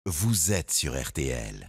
vous êtes sur RTL.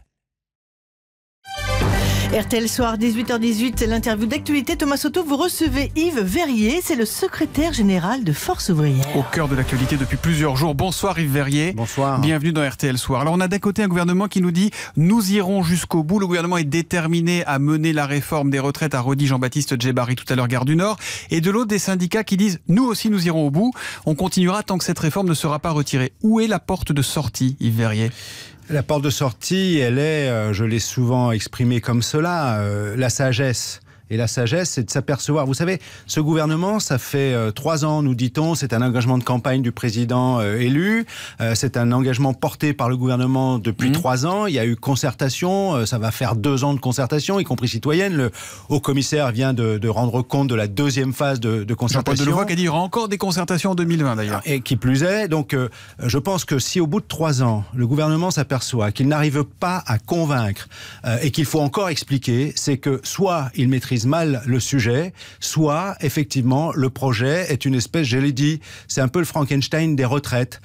RTL Soir, 18h18, l'interview d'actualité. Thomas Soto, vous recevez Yves Verrier, c'est le secrétaire général de Force Ouvrière. Au cœur de l'actualité depuis plusieurs jours. Bonsoir Yves Verrier. Bonsoir. Bienvenue dans RTL Soir. Alors on a d'un côté un gouvernement qui nous dit « Nous irons jusqu'au bout ». Le gouvernement est déterminé à mener la réforme des retraites, a redit Jean-Baptiste Djebbari tout à l'heure, Gare du Nord. Et de l'autre, des syndicats qui disent « Nous aussi, nous irons au bout. On continuera tant que cette réforme ne sera pas retirée ». Où est la porte de sortie, Yves Verrier ? La porte de sortie, elle est, je l'ai souvent exprimée comme cela, la sagesse. Et la sagesse, c'est de s'apercevoir. Vous savez, ce gouvernement, ça fait 3 ans, nous dit-on, c'est un engagement de campagne du président élu. C'est un engagement porté par le gouvernement depuis 3 ans. Il y a eu concertation, ça va faire 2 ans de concertation, y compris citoyenne. Le haut-commissaire vient de rendre compte de la 2e phase de concertation. Jean-Paul Delevoye qui a dit qu'il y aura encore des concertations en 2020 d'ailleurs. Et qui plus est, donc je pense que si au bout de 3 ans, le gouvernement s'aperçoit qu'il n'arrive pas à convaincre et qu'il faut encore expliquer, c'est que soit il maîtrise mal le sujet, soit effectivement le projet est une espèce, je l'ai dit, c'est un peu le Frankenstein des retraites.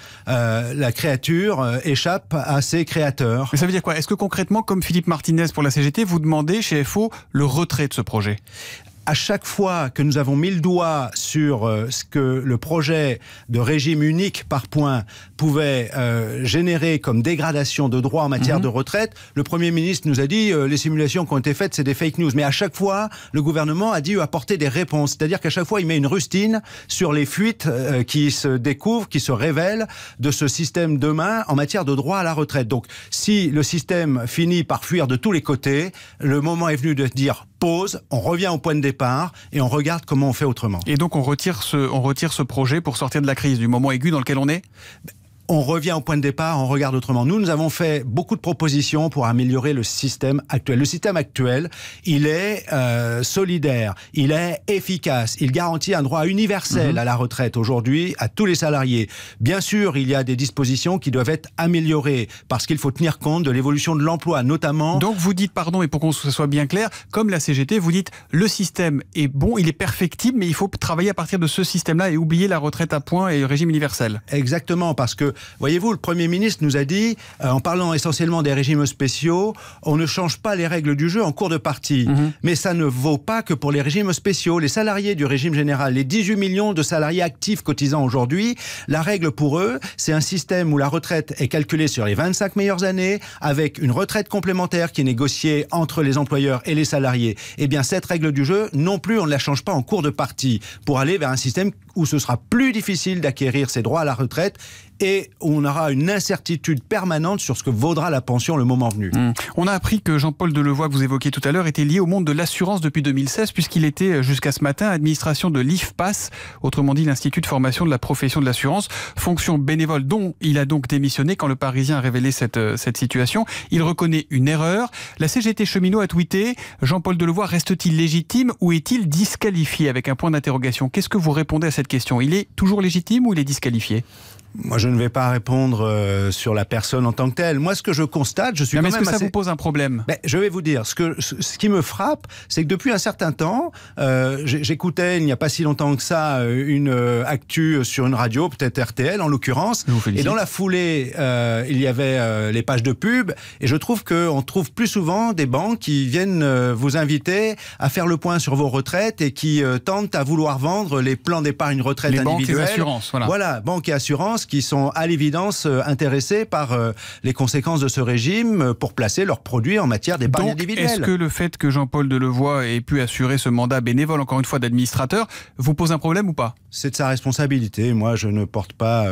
La créature échappe à ses créateurs. Mais ça veut dire quoi ? Est-ce que concrètement, comme Philippe Martinez pour la CGT, vous demandez chez FO le retrait de ce projet ? À chaque fois que nous avons mis le doigt sur ce que le projet de régime unique par points pouvait générer comme dégradation de droits en matière de retraite, le Premier ministre nous a dit les simulations qui ont été faites, c'est des fake news. Mais à chaque fois, le gouvernement a dû apporter des réponses. C'est-à-dire qu'à chaque fois, il met une rustine sur les fuites qui se découvrent, qui se révèlent de ce système demain en matière de droit à la retraite. Donc, si le système finit par fuir de tous les côtés, le moment est venu de dire pause, on revient au point de départ et on regarde comment on fait autrement. Et donc on retire ce projet pour sortir de la crise, du moment aigu dans lequel on est ? On revient au point de départ, on regarde autrement. Nous avons fait beaucoup de propositions pour améliorer le système actuel. Le système actuel, il est solidaire, il est efficace, il garantit un droit universel à la retraite aujourd'hui à tous les salariés. Bien sûr, il y a des dispositions qui doivent être améliorées parce qu'il faut tenir compte de l'évolution de l'emploi, notamment... Donc vous dites, pardon, et pour que ce soit bien clair, comme la CGT, vous dites le système est bon, il est perfectible, mais il faut travailler à partir de ce système-là et oublier la retraite à points et le régime universel. Exactement, parce que voyez-vous, le Premier ministre nous a dit, en parlant essentiellement des régimes spéciaux, on ne change pas les règles du jeu en cours de partie. Mais ça ne vaut pas que pour les régimes spéciaux. Les salariés du régime général, les 18 millions de salariés actifs cotisant aujourd'hui, la règle pour eux, c'est un système où la retraite est calculée sur les 25 meilleures années, avec une retraite complémentaire qui est négociée entre les employeurs et les salariés. Eh bien, cette règle du jeu, non plus, on ne la change pas en cours de partie pour aller vers un système où ce sera plus difficile d'acquérir ses droits à la retraite et où on aura une incertitude permanente sur ce que vaudra la pension le moment venu. On a appris que Jean-Paul Delevoye, que vous évoquiez tout à l'heure, était lié au monde de l'assurance depuis 2016, puisqu'il était jusqu'à ce matin administration de l'IFPAS, autrement dit l'Institut de formation de la profession de l'assurance, fonction bénévole dont il a donc démissionné quand le Parisien a révélé cette situation. Il reconnaît une erreur. La CGT cheminot a tweeté « Jean-Paul Delevoye reste-t-il légitime ou est-il disqualifié » avec un point d'interrogation. Qu'est-ce que vous répondez à cette question ? Il est toujours légitime ou il est disqualifié ? Moi, je ne vais pas répondre sur la personne en tant que telle. Moi, ce que je constate, je suis quand même est-ce que ça vous pose un problème ? Je vais vous dire, ce qui me frappe, c'est que depuis un certain temps, j'écoutais, il n'y a pas si longtemps que ça, une actu sur une radio, peut-être RTL en l'occurrence, et dans la foulée, il y avait les pages de pub, et je trouve qu'on trouve plus souvent des banques qui viennent vous inviter à faire le point sur vos retraites et qui tentent à vouloir vendre les plans d'épargne retraite individuels. Les banques et assurances, Voilà, banques et assurances qui sont à l'évidence intéressés par les conséquences de ce régime pour placer leurs produits en matière d'épargne individuelle. Est-ce que le fait que Jean-Paul Delevoye ait pu assurer ce mandat bénévole, encore une fois, d'administrateur, vous pose un problème ou pas ? C'est de sa responsabilité. Moi, je ne porte pas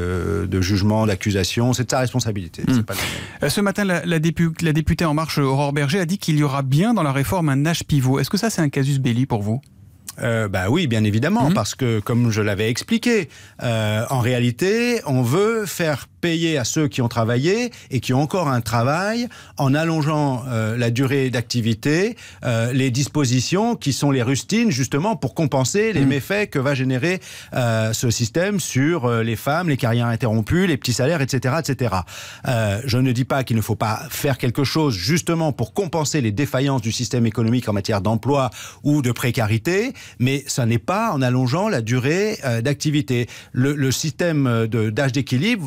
de jugement, d'accusation. C'est de sa responsabilité. C'est pas ce matin, la députée En Marche, Aurore Berger, a dit qu'il y aura bien dans la réforme un âge pivot. Est-ce que ça, c'est un casus belli pour vous ? Oui, bien évidemment, parce que, comme je l'avais expliqué, en réalité, on veut faire payer à ceux qui ont travaillé et qui ont encore un travail, en allongeant la durée d'activité, les dispositions qui sont les rustines, justement, pour compenser les méfaits que va générer ce système sur les femmes, les carrières interrompues, les petits salaires, etc., etc. Je ne dis pas qu'il ne faut pas faire quelque chose, justement, pour compenser les défaillances du système économique en matière d'emploi ou de précarité, mais ça n'est pas en allongeant la durée d'activité. Le système d'âge d'équilibre, vous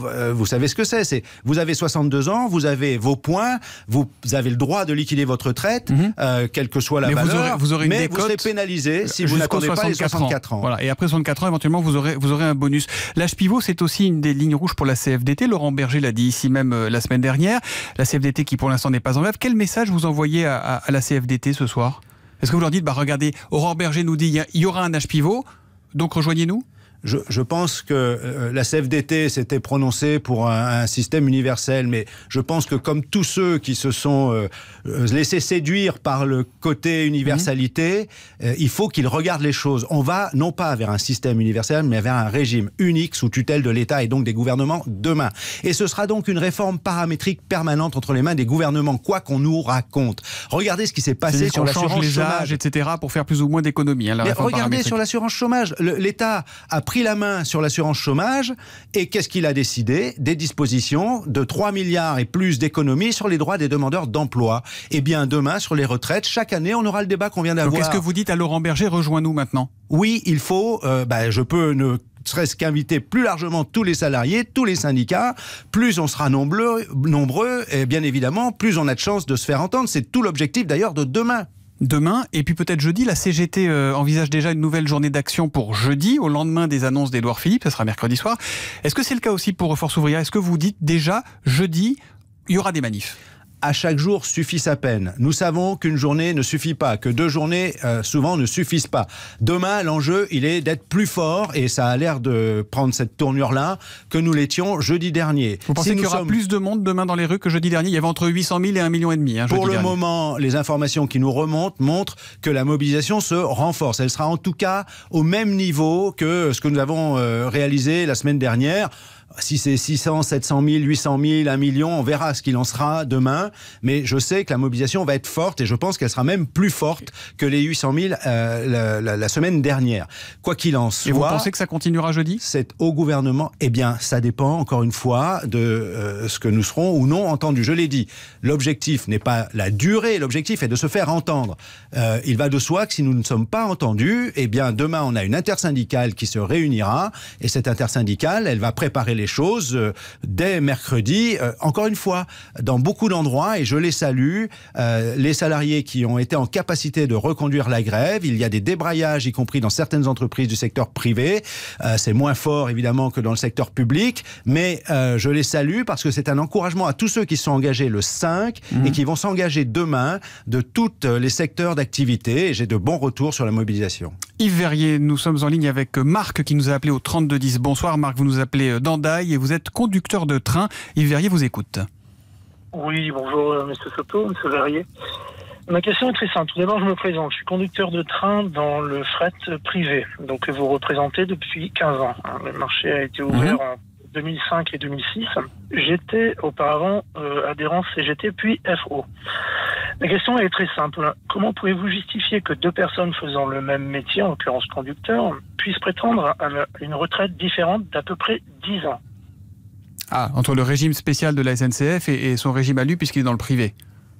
vous savez ce que c'est. Vous avez 62 ans, vous avez vos points, vous avez le droit de liquider votre retraite, quelle que soit la valeur, vous aurez une mais décote, vous serez pénalisé si vous n'attendez pas les 64 ans. Voilà. Et après 64 ans, éventuellement, vous aurez un bonus. L'âge pivot, c'est aussi une des lignes rouges pour la CFDT. Laurent Berger l'a dit ici même la semaine dernière. La CFDT qui, pour l'instant, n'est pas en grève. Quel message vous envoyez à la CFDT ce soir ? Est-ce que vous leur dites, regardez, Aurore Berger nous dit il y aura un âge pivot, donc rejoignez-nous ? Je pense que la CFDT s'était prononcée pour un système universel, mais je pense que comme tous ceux qui se sont laissés séduire par le côté universalité, il faut qu'ils regardent les choses. On va non pas vers un système universel, mais vers un régime unique sous tutelle de l'État et donc des gouvernements demain. Et ce sera donc une réforme paramétrique permanente entre les mains des gouvernements, quoi qu'on nous raconte. Regardez ce qui s'est passé sur l'assurance les chômage, âges, etc., pour faire plus ou moins d'économies. Mais regardez sur l'assurance chômage, l'État a pris la main sur l'assurance chômage et qu'est-ce qu'il a décidé ? Des dispositions de 3 milliards et plus d'économies sur les droits des demandeurs d'emploi. Et bien demain, sur les retraites, chaque année, on aura le débat qu'on vient d'avoir. Donc est-ce que vous dites à Laurent Berger, rejoins-nous maintenant ? Oui, il faut, je peux ne serait-ce qu'inviter plus largement tous les salariés, tous les syndicats. Plus on sera nombreux, et bien évidemment, plus on a de chances de se faire entendre. C'est tout l'objectif d'ailleurs de demain. Demain, et puis peut-être jeudi, la CGT envisage déjà une nouvelle journée d'action pour jeudi, au lendemain des annonces d'Édouard Philippe, ça sera mercredi soir. Est-ce que c'est le cas aussi pour Force Ouvrière ? Est-ce que vous dites déjà, jeudi, il y aura des manifs ? À chaque jour suffit sa peine. Nous savons qu'une journée ne suffit pas, que 2 journées souvent ne suffisent pas. Demain, l'enjeu, il est d'être plus fort, et ça a l'air de prendre cette tournure-là, que nous l'étions jeudi dernier. Vous pensez qu'il y aura plus de monde demain dans les rues que jeudi dernier ? Il y avait entre 800 000 et 1,5 million. Pour le moment, les informations qui nous remontent montrent que la mobilisation se renforce. Elle sera en tout cas au même niveau que ce que nous avons réalisé la semaine dernière. Si c'est 600, 700 000, 800 000, 1 million, on verra ce qu'il en sera demain. Mais je sais que la mobilisation va être forte et je pense qu'elle sera même plus forte que les 800 000 la semaine dernière. Quoi qu'il en soit... Et vous pensez que ça continuera jeudi ? C'est au gouvernement. Eh bien, ça dépend, encore une fois, de ce que nous serons ou non entendus. Je l'ai dit, l'objectif n'est pas la durée, l'objectif est de se faire entendre. Il va de soi que si nous ne sommes pas entendus, eh bien, demain, on a une intersyndicale qui se réunira et cette intersyndicale, elle va préparer les choses dès mercredi. Encore une fois, dans beaucoup d'endroits, et je les salue, les salariés qui ont été en capacité de reconduire la grève, il y a des débrayages, y compris dans certaines entreprises du secteur privé. C'est moins fort, évidemment, que dans le secteur public, mais je les salue parce que c'est un encouragement à tous ceux qui sont engagés le 5 et qui vont s'engager demain de tous les secteurs d'activité. Et j'ai de bons retours sur la mobilisation. Yves Verrier, nous sommes en ligne avec Marc qui nous a appelé au 3210. Bonsoir Marc, vous nous appelez d'Andaille et vous êtes conducteur de train. Yves Verrier vous écoute. Oui, bonjour M. Soto, M. Verrier. Ma question est très simple. Tout d'abord, je me présente. Je suis conducteur de train dans le fret privé, donc que vous représentez depuis 15 ans. Le marché a été ouvert en 2005 et 2006. J'étais auparavant adhérent CGT puis FO. La question est très simple. Comment pouvez-vous justifier que 2 personnes faisant le même métier, en l'occurrence conducteur, puissent prétendre à une retraite différente d'à peu près 10 ans ? Ah, entre le régime spécial de la SNCF et son régime à lui, puisqu'il est dans le privé.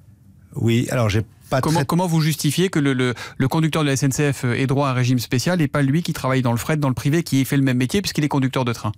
Oui, alors j'ai pas Comment vous justifiez que le conducteur de la SNCF ait droit à un régime spécial et pas lui qui travaille dans le fret, dans le privé, qui fait le même métier puisqu'il est conducteur de train ?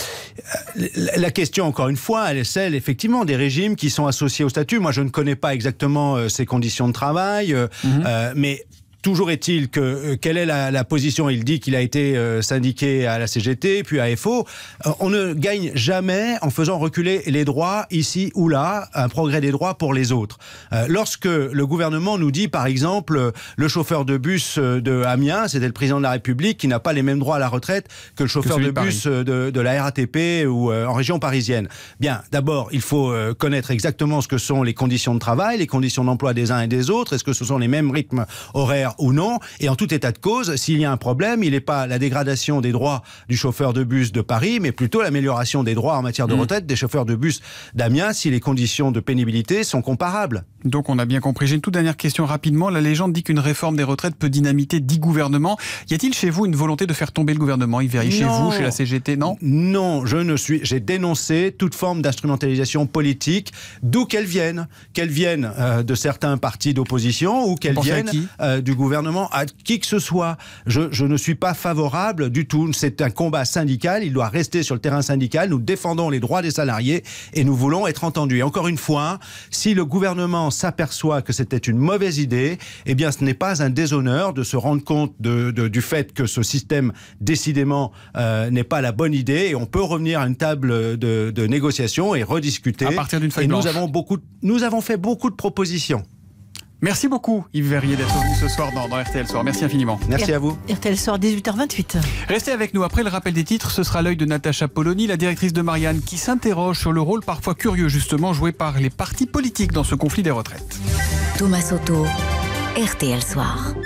La question, encore une fois, elle est celle, effectivement, des régimes qui sont associés au statut. Moi, je ne connais pas exactement ces conditions de travail, mais... Toujours est-il que, quelle est la position ? Il dit qu'il a été syndiqué à la CGT, puis à FO. On ne gagne jamais en faisant reculer les droits ici ou là, un progrès des droits pour les autres. Lorsque le gouvernement nous dit, par exemple, le chauffeur de bus de Amiens, c'était le président de la République, qui n'a pas les mêmes droits à la retraite que le chauffeur de bus de la RATP ou en région parisienne. Bien, d'abord, il faut connaître exactement ce que sont les conditions de travail, les conditions d'emploi des uns et des autres. Est-ce que ce sont les mêmes rythmes horaires ou non, et en tout état de cause, s'il y a un problème, il n'est pas la dégradation des droits du chauffeur de bus de Paris, mais plutôt l'amélioration des droits en matière de retraite des chauffeurs de bus d'Amiens, si les conditions de pénibilité sont comparables. Donc on a bien compris. J'ai une toute dernière question rapidement. La légende dit qu'une réforme des retraites peut dynamiter 10 gouvernements. Y a-t-il chez vous une volonté de faire tomber le gouvernement, Yves Verrier, chez vous, chez la CGT, non ? Non, j'ai dénoncé toute forme d'instrumentalisation politique, d'où qu'elle vienne de certains partis d'opposition ou qu'elle vienne du gouvernement. gouvernement à qui que ce soit. Je ne suis pas favorable du tout. C'est un combat syndical, il doit rester sur le terrain syndical. Nous défendons les droits des salariés et nous voulons être entendus. Et encore une fois, si le gouvernement s'aperçoit que c'était une mauvaise idée, eh bien ce n'est pas un déshonneur de se rendre compte du fait que ce système décidément n'est pas la bonne idée, et on peut revenir à une table de négociation et rediscuter. À partir d'une feuille blanche. Nous avons fait beaucoup de propositions. Merci beaucoup Yves Verrier d'être venu ce soir dans RTL Soir. Merci infiniment. Merci à vous. RTL Soir, 18h28. Restez avec nous. Après le rappel des titres, ce sera l'œil de Natacha Polony, la directrice de Marianne, qui s'interroge sur le rôle parfois curieux justement joué par les partis politiques dans ce conflit des retraites. Thomas Soto, RTL Soir.